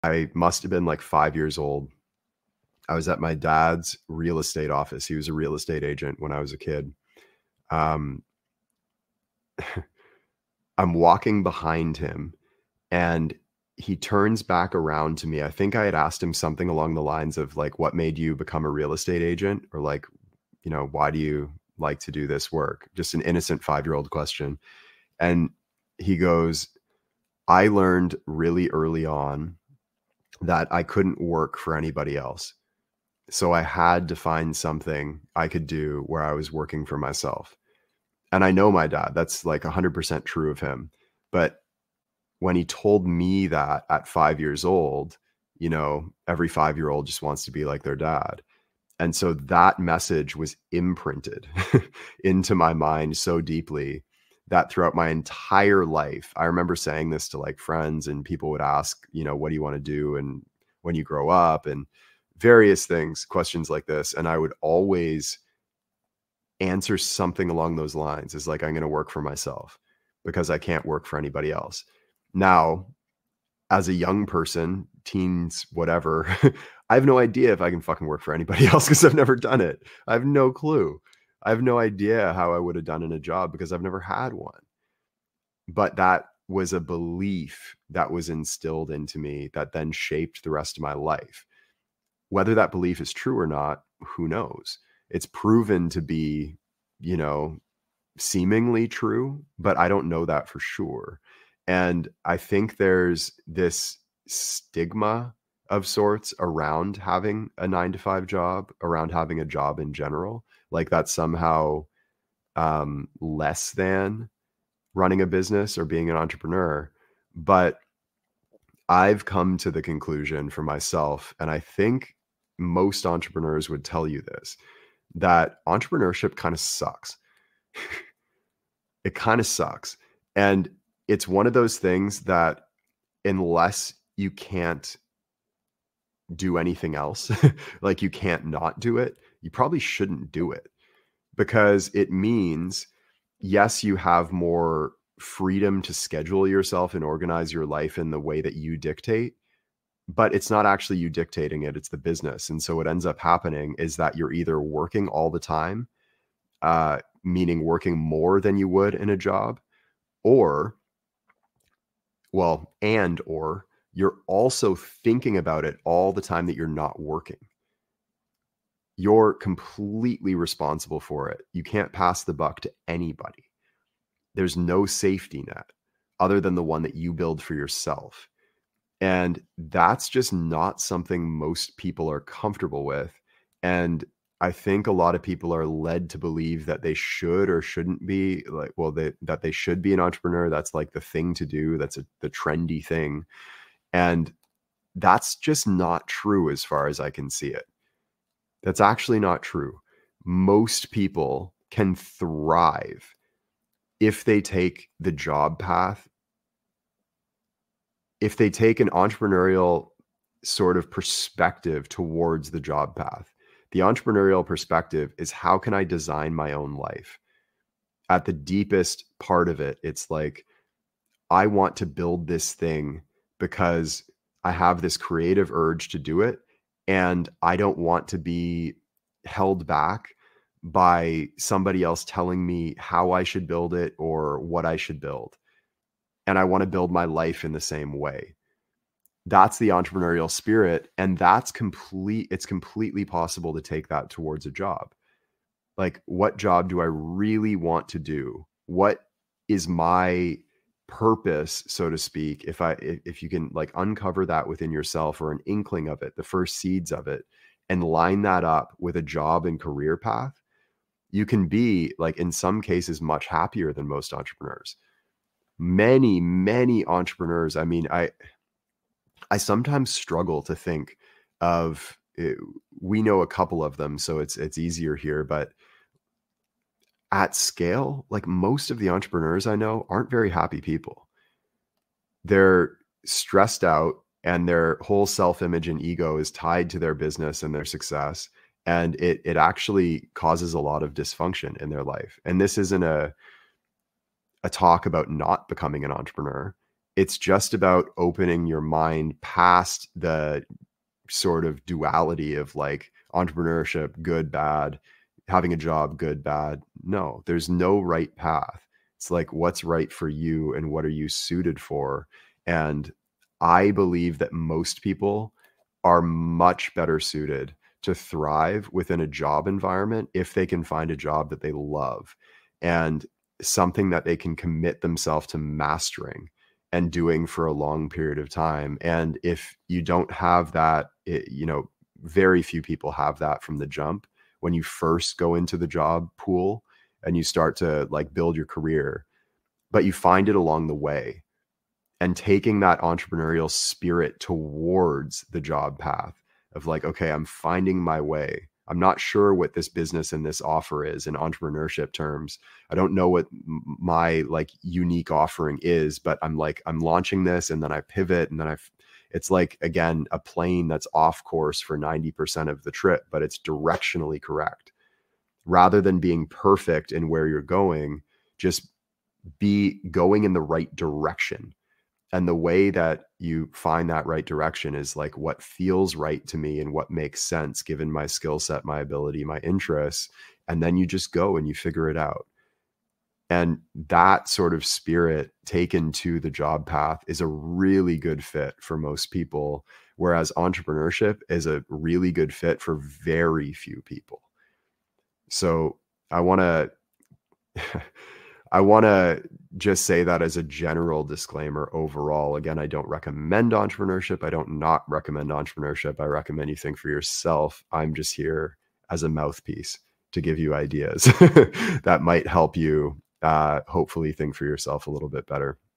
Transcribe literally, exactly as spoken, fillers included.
I must have been like five years old. I was at my dad's real estate office. He was a real estate agent when I was a kid. Um, I'm walking behind him and he turns back around to me. I think I had asked him something along the lines of like, what made you become a real estate agent? Or like, you know, why do you like to do this work? Just an innocent five-year-old question. And he goes, I learned really early on that I couldn't work for anybody else. So I had to find something I could do where I was working for myself. And I know my dad, that's like one hundred percent true of him. But when he told me that at five years old, you know, every five-year-old just wants to be like their dad. And so that message was imprinted into my mind so deeply that throughout my entire life, I remember saying this to like friends, and people would ask, you know, what do you want to do and when you grow up, and various things, questions like this. And I would always answer something along those lines, is like, I'm going to work for myself because I can't work for anybody else. Now, as a young person, teens, whatever, I have no idea if I can fucking work for anybody else because I've never done it. I have no clue. I have no idea how I would have done in a job because I've never had one. But that was a belief that was instilled into me that then shaped the rest of my life. Whether that belief is true or not, who knows? It's proven to be, you know, seemingly true, but I don't know that for sure. And I think there's this stigma of sorts around having a nine to five job, around having a job in general, like that's somehow um, less than running a business or being an entrepreneur. But I've come to the conclusion for myself, and I think most entrepreneurs would tell you this, that entrepreneurship kind of sucks. It kind of sucks. And it's one of those things that unless you can't do anything else, like you can't not do it, you probably shouldn't do it, because it means, yes, you have more freedom to schedule yourself and organize your life in the way that you dictate, but it's not actually you dictating it, it's the business. And so what ends up happening is that you're either working all the time, uh, meaning working more than you would in a job, or, well, and, or you're also thinking about it all the time that you're not working. You're completely responsible for it. You can't pass the buck to anybody. There's no safety net other than the one that you build for yourself. And that's just not something most people are comfortable with. And I think a lot of people are led to believe that they should or shouldn't be like, well, they, that they should be an entrepreneur. That's like the thing to do. That's a, the trendy thing. And that's just not true as far as I can see it. That's actually not true. Most people can thrive if they take the job path, if they take an entrepreneurial sort of perspective towards the job path. The entrepreneurial perspective is, how can I design my own life? At the deepest part of it, it's like, I want to build this thing because I have this creative urge to do it, and I don't want to be held back by somebody else telling me how I should build it or what I should build. And I want to build my life in the same way. That's the entrepreneurial spirit. And that's complete. It's completely possible to take that towards a job. Like, what job do I really want to do? What is my purpose, so to speak? If I, if you can like uncover that within yourself, or an inkling of it, the first seeds of it, and line that up with a job and career path, you can be, like, in some cases, much happier than most entrepreneurs. Many, many entrepreneurs. I mean, I, I sometimes struggle to think of, it, we know a couple of them, so it's, it's easier here, but at scale, like most of the entrepreneurs I know aren't very happy people. They're stressed out, and their whole self-image and ego is tied to their business and their success. And it, it actually causes a lot of dysfunction in their life. And this isn't a, a talk about not becoming an entrepreneur. it's just about opening your mind past the sort of duality of like entrepreneurship, good, bad, having a job, good, bad. No, there's no right path. It's like, what's right for you and what are you suited for? And I believe that most people are much better suited to thrive within a job environment if they can find a job that they love and something that they can commit themselves to mastering and doing for a long period of time. And if you don't have that, it, you know, very few people have that from the jump. When you first go into the job pool and you start to like build your career, but you find it along the way, and taking that entrepreneurial spirit towards the job path of like, okay, I'm finding my way. I'm not sure what this business and this offer is in entrepreneurship terms. I don't know what my like unique offering is, but I'm like, I'm launching this and then I pivot and then I, it's like, again, a plane that's off course for ninety percent of the trip, but it's directionally correct. Rather than being perfect in where you're going, just be going in the right direction. And the way that you find that right direction is like what feels right to me and what makes sense given my skill set, my ability, my interests. And then you just go and you figure it out. And that sort of spirit taken to the job path is a really good fit for most people, whereas entrepreneurship is a really good fit for very few people. So I want to I want to just say that as a general disclaimer overall. Again, I don't recommend entrepreneurship. I don't not recommend entrepreneurship. I recommend you think for yourself. I'm just here as a mouthpiece to give you ideas that might help you uh, hopefully think for yourself a little bit better.